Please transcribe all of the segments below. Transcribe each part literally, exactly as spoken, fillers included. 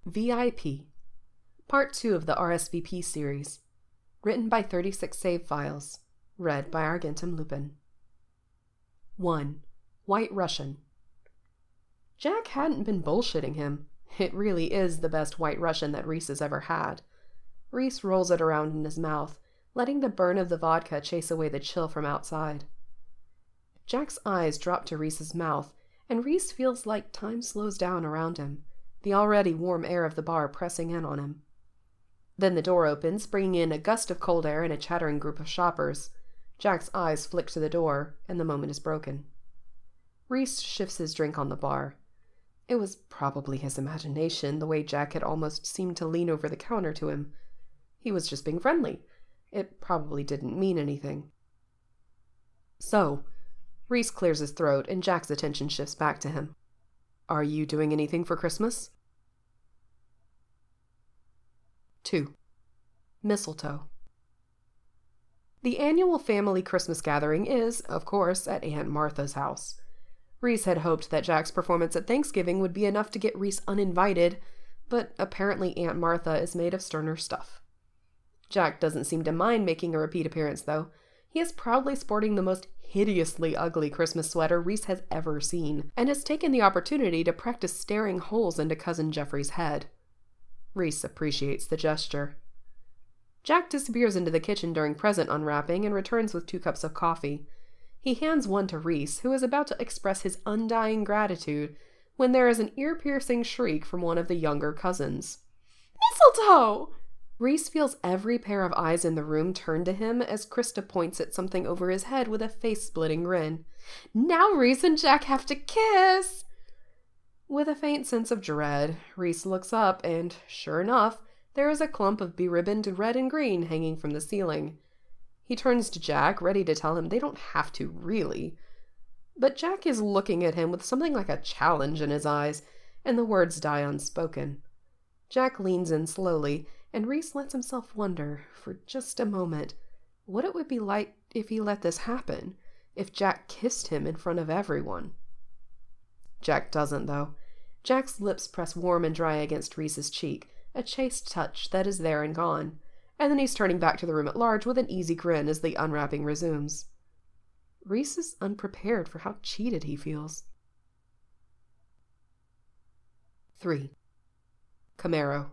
V I P, Part two of the R S V P series, written by thirty-six Save Files, read by Argentum Lupin. one. White Russian. Jack hadn't been bullshitting him. It really is the best White Russian that Reese has ever had. Reese rolls it around in his mouth, letting the burn of the vodka chase away the chill from outside. Jack's eyes drop to Reese's mouth, and Reese feels like time slows down around him, the already warm air of the bar pressing in on him. Then the door opens, bringing in a gust of cold air and a chattering group of shoppers. Jack's eyes flick to the door, and the moment is broken. Reese shifts his drink on the bar. It was probably his imagination, the way Jack had almost seemed to lean over the counter to him. He was just being friendly. It probably didn't mean anything. So, Reese clears his throat, and Jack's attention shifts back to him. Are you doing anything for Christmas? two. Mistletoe. The annual family Christmas gathering is, of course, at Aunt Martha's house. Reese had hoped that Jack's performance at Thanksgiving would be enough to get Reese uninvited, but apparently Aunt Martha is made of sterner stuff. Jack doesn't seem to mind making a repeat appearance, though. He is proudly sporting the most hideously ugly Christmas sweater Reese has ever seen, and has taken the opportunity to practice staring holes into Cousin Jeffrey's head. Reese appreciates the gesture. Jack disappears into the kitchen during present unwrapping and returns with two cups of coffee. He hands one to Reese, who is about to express his undying gratitude, when there is an ear-piercing shriek from one of the younger cousins. Mistletoe! Reese feels every pair of eyes in the room turn to him as Krista points at something over his head with a face-splitting grin. Now Reese and Jack have to kiss! With a faint sense of dread, Reese looks up and, sure enough, there is a clump of beribboned red and green hanging from the ceiling. He turns to Jack, ready to tell him they don't have to, really. But Jack is looking at him with something like a challenge in his eyes, and the words die unspoken. Jack leans in slowly, and Reese lets himself wonder, for just a moment, what it would be like if he let this happen, if Jack kissed him in front of everyone. Jack doesn't, though. Jack's lips press warm and dry against Reese's cheek, a chaste touch that is there and gone, and then he's turning back to the room at large with an easy grin as the unwrapping resumes. Reese is unprepared for how cheated he feels. three. Camaro.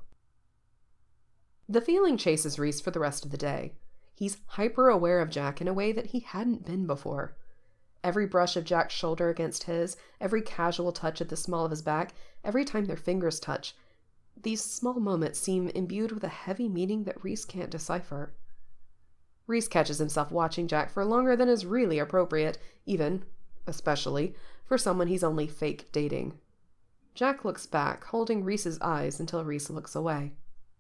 The feeling chases Reese for the rest of the day. He's hyper-aware of Jack in a way that he hadn't been before. Every brush of Jack's shoulder against his, every casual touch at the small of his back, every time their fingers touch, these small moments seem imbued with a heavy meaning that Reese can't decipher. Reese catches himself watching Jack for longer than is really appropriate, even, especially, for someone he's only fake dating. Jack looks back, holding Reese's eyes until Reese looks away.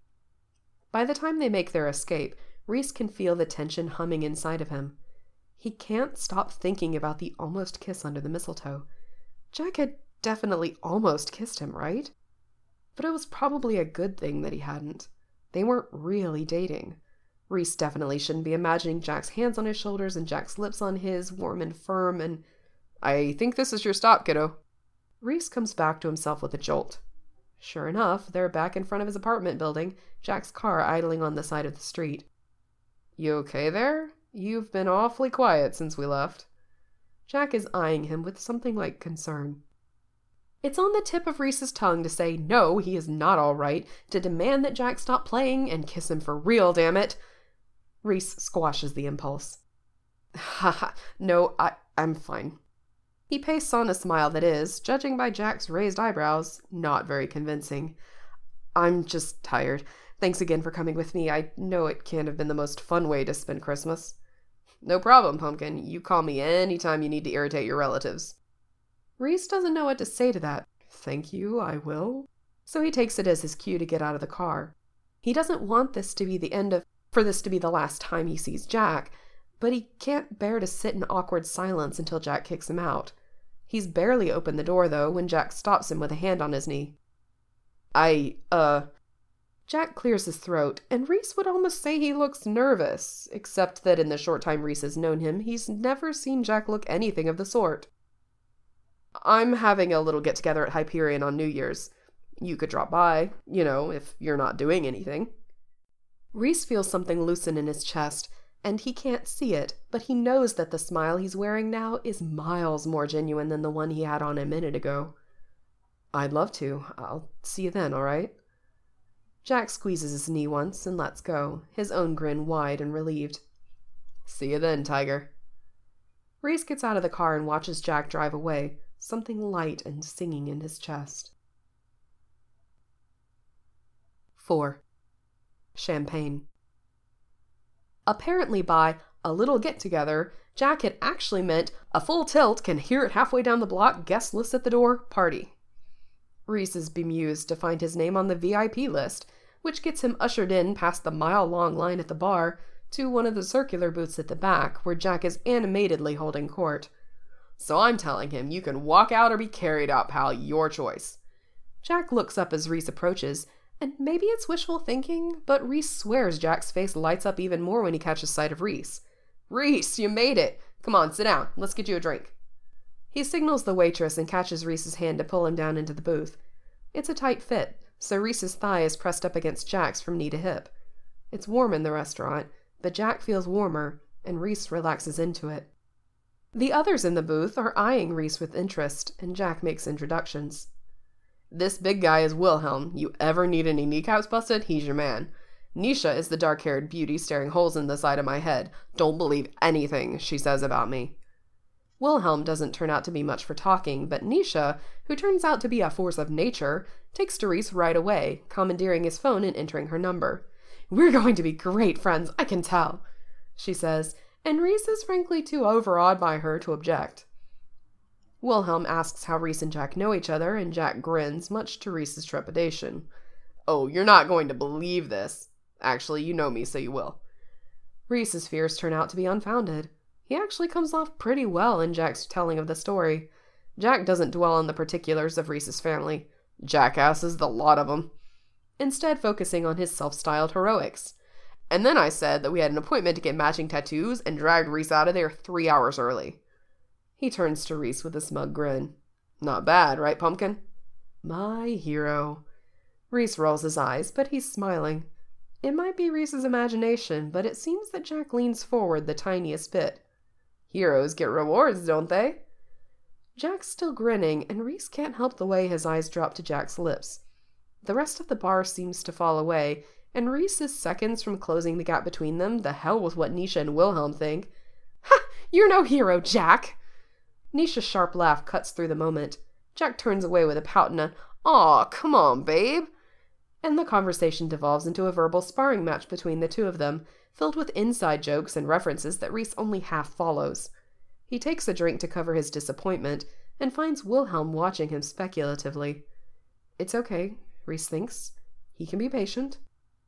By the time they make their escape, Reese can feel the tension humming inside of him. He can't stop thinking about the almost kiss under the mistletoe. Jack had definitely almost kissed him, right? But it was probably a good thing that he hadn't. They weren't really dating. Reese definitely shouldn't be imagining Jack's hands on his shoulders and Jack's lips on his, warm and firm, and... I think this is your stop, kiddo. Reese comes back to himself with a jolt. Sure enough, they're back in front of his apartment building, Jack's car idling on the side of the street. You okay there? You've been awfully quiet since we left. Jack is eyeing him with something like concern. It's on the tip of Reese's tongue to say no, he is not all right, to demand that Jack stop playing and kiss him for real, damn it. Reese squashes the impulse. Ha ha, no, I, I'm fine. He pastes on a smile that is, judging by Jack's raised eyebrows, not very convincing. I'm just tired. Thanks again for coming with me. I know it can't have been the most fun way to spend Christmas. No problem, Pumpkin. You call me anytime you need to irritate your relatives. Reese doesn't know what to say to that. Thank you, I will. So he takes it as his cue to get out of the car. He doesn't want this to be the end of, for this to be the last time he sees Jack, but he can't bear to sit in awkward silence until Jack kicks him out. He's barely opened the door, though, when Jack stops him with a hand on his knee. I, uh... Jack clears his throat, and Reese would almost say he looks nervous, except that in the short time Reese has known him, he's never seen Jack look anything of the sort. I'm having a little get-together at Hyperion on New Year's. You could drop by, you know, if you're not doing anything. Reese feels something loosen in his chest, and he can't see it, but he knows that the smile he's wearing now is miles more genuine than the one he had on a minute ago. I'd love to. I'll see you then, all right? Jack squeezes his knee once and lets go, his own grin wide and relieved. See you then, Tiger. Reese gets out of the car and watches Jack drive away, something light and singing in his chest. four. Champagne. Apparently by a little get-together, Jack had actually meant a full tilt, can hear it halfway down the block, guest list at the door, party. Reese is bemused to find his name on the V I P list, which gets him ushered in past the mile-long line at the bar to one of the circular booths at the back, where Jack is animatedly holding court. So I'm telling him, you can walk out or be carried out, pal, your choice. Jack looks up as Reese approaches, and maybe it's wishful thinking, but Reese swears Jack's face lights up even more when he catches sight of Reese. Reese, you made it! Come on, sit down. Let's get you a drink. He signals the waitress and catches Reese's hand to pull him down into the booth. It's a tight fit, so Reese's thigh is pressed up against Jack's from knee to hip. It's warm in the restaurant, but Jack feels warmer, and Reese relaxes into it. The others in the booth are eyeing Reese with interest, and Jack makes introductions. This big guy is Wilhelm. You ever need any kneecaps busted, he's your man. Nisha is the dark-haired beauty staring holes in the side of my head. Don't believe anything she says about me. Wilhelm doesn't turn out to be much for talking, but Nisha, who turns out to be a force of nature, takes to Reese right away, commandeering his phone and entering her number. We're going to be great friends, I can tell, she says, and Reese is frankly too overawed by her to object. Wilhelm asks how Reese and Jack know each other, and Jack grins, much to Reese's trepidation. Oh, you're not going to believe this. Actually, you know me, so you will. Reese's fears turn out to be unfounded. He actually comes off pretty well in Jack's telling of the story. Jack doesn't dwell on the particulars of Reese's family. Jackasses, the lot of them. Instead focusing on his self-styled heroics. And then I said that we had an appointment to get matching tattoos and dragged Reese out of there three hours early. He turns to Reese with a smug grin. Not bad, right, Pumpkin? My hero. Reese rolls his eyes, but he's smiling. It might be Reese's imagination, but it seems that Jack leans forward the tiniest bit. Heroes get rewards, don't they? Jack's still grinning, and Reese can't help the way his eyes drop to Jack's lips. The rest of the bar seems to fall away, and Reese is seconds from closing the gap between them, the hell with what Nisha and Wilhelm think. Ha! You're no hero, Jack! Nisha's sharp laugh cuts through the moment. Jack turns away with a pout and a, Aw, come on, babe! And the conversation devolves into a verbal sparring match between the two of them, filled with inside jokes and references that Reese only half follows. He takes a drink to cover his disappointment, and finds Wilhelm watching him speculatively. It's okay, Reese thinks. He can be patient.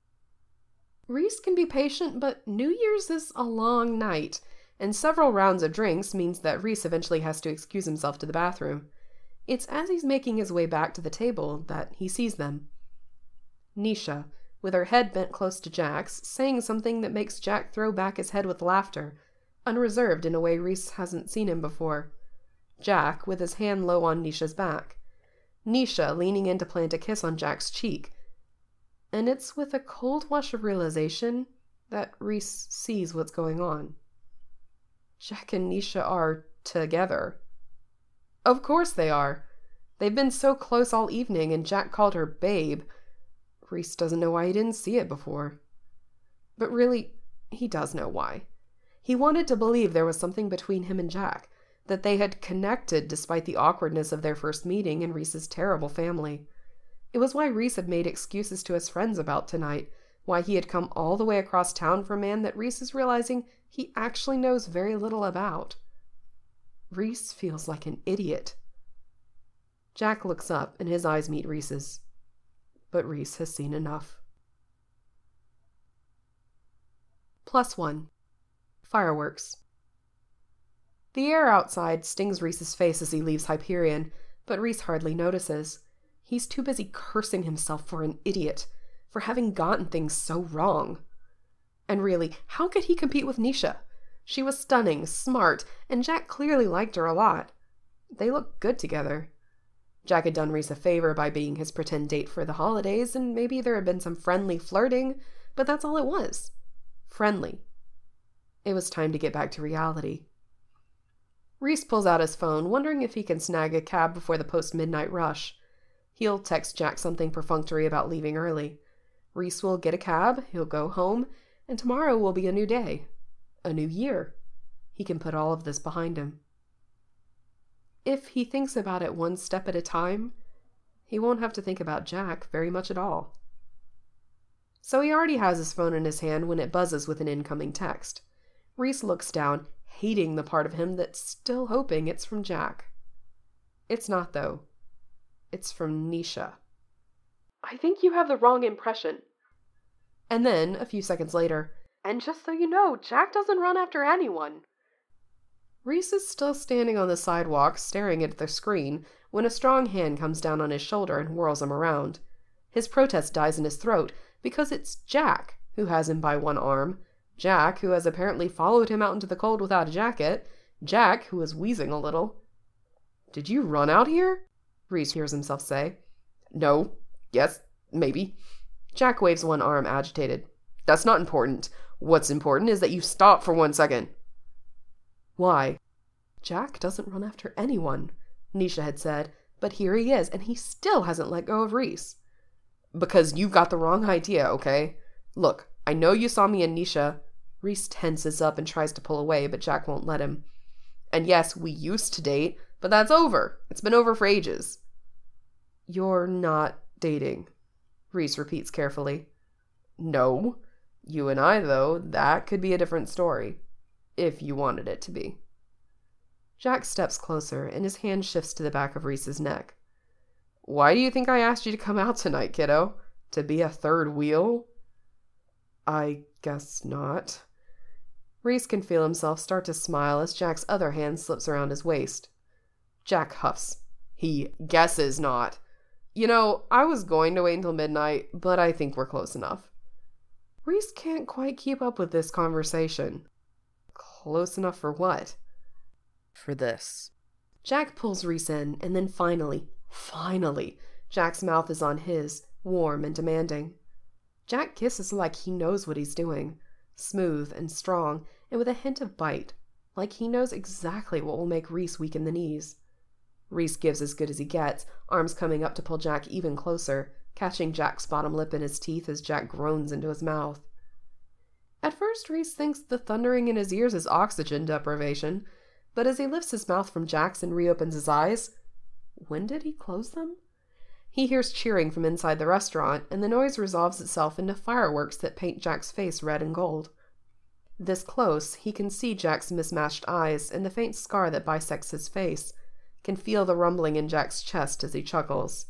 Reese can be patient, but New Year's is a long night, and several rounds of drinks means that Reese eventually has to excuse himself to the bathroom. It's as he's making his way back to the table that he sees them. Nisha, with her head bent close to Jack's, saying something that makes Jack throw back his head with laughter, unreserved in a way Reese hasn't seen him before. Jack, with his hand low on Nisha's back. Nisha leaning in to plant a kiss on Jack's cheek. And it's with a cold wash of realization that Reese sees what's going on. Jack and Nisha are together. Of course they are. They've been so close all evening, and Jack called her babe. Reese doesn't know why he didn't see it before. But really, he does know why. He wanted to believe there was something between him and Jack, that they had connected despite the awkwardness of their first meeting and Reese's terrible family. It was why Reese had made excuses to his friends about tonight, why he had come all the way across town for a man that Reese is realizing he actually knows very little about. Reese feels like an idiot. Jack looks up and his eyes meet Reese's. But Reese has seen enough. Plus one. Fireworks. The air outside stings Reese's face as he leaves Hyperion, but Reese hardly notices. He's too busy cursing himself for an idiot, for having gotten things so wrong. And really, how could he compete with Nisha? She was stunning, smart, and Jack clearly liked her a lot. They looked good together. Jack had done Reese a favor by being his pretend date for the holidays, and maybe there had been some friendly flirting, but that's all it was. Friendly. It was time to get back to reality. Reese pulls out his phone, wondering if he can snag a cab before the post-midnight rush. He'll text Jack something perfunctory about leaving early. Reese will get a cab, he'll go home, and tomorrow will be a new day. A new year. He can put all of this behind him. If he thinks about it one step at a time, he won't have to think about Jack very much at all. So he already has his phone in his hand when it buzzes with an incoming text. Reese looks down, hating the part of him that's still hoping it's from Jack. It's not, though. It's from Nisha. I think you have the wrong impression. And then, a few seconds later, and just so you know, Jack doesn't run after anyone. Reese is still standing on the sidewalk, staring at the screen, when a strong hand comes down on his shoulder and whirls him around. His protest dies in his throat, because it's Jack who has him by one arm. Jack, who has apparently followed him out into the cold without a jacket. Jack, who is wheezing a little. Did you run out here? Reese hears himself say. No. Yes. Maybe. Jack waves one arm, agitated. That's not important. What's important is that you stop for one second. Why? Jack doesn't run after anyone, Nisha had said, but here he is, and he still hasn't let go of Reese. Because you've got the wrong idea, okay? Look, I know you saw me and Nisha. Reese tenses up and tries to pull away, but Jack won't let him. And yes, we used to date, but that's over. It's been over for ages. You're not dating, Reese repeats carefully. No. You and I, though, that could be a different story. If you wanted it to be. Jack steps closer, and his hand shifts to the back of Reese's neck. Why do you think I asked you to come out tonight, kiddo? To be a third wheel? I guess not. Reese can feel himself start to smile as Jack's other hand slips around his waist. Jack huffs. He guesses not. You know, I was going to wait until midnight, but I think we're close enough. Reese can't quite keep up with this conversation. Close enough for what? For this. Jack pulls Reese in, and then finally, finally, Jack's mouth is on his, warm and demanding. Jack kisses like he knows what he's doing, smooth and strong, and with a hint of bite, like he knows exactly what will make Reese weaken the knees. Reese gives as good as he gets, arms coming up to pull Jack even closer, catching Jack's bottom lip in his teeth as Jack groans into his mouth. At first, Reese thinks the thundering in his ears is oxygen deprivation, but as he lifts his mouth from Jack's and reopens his eyes, when did he close them? He hears cheering from inside the restaurant, and the noise resolves itself into fireworks that paint Jack's face red and gold. This close, he can see Jack's mismatched eyes and the faint scar that bisects his face, can feel the rumbling in Jack's chest as he chuckles.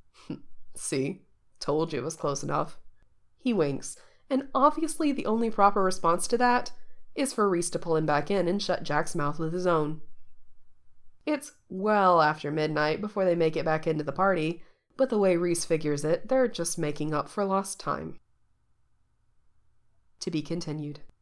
See? Told you it was close enough. He winks, and obviously the only proper response to that is for Reese to pull him back in and shut Jack's mouth with his own. It's well after midnight before they make it back into the party, but the way Reese figures it, they're just making up for lost time. To be continued.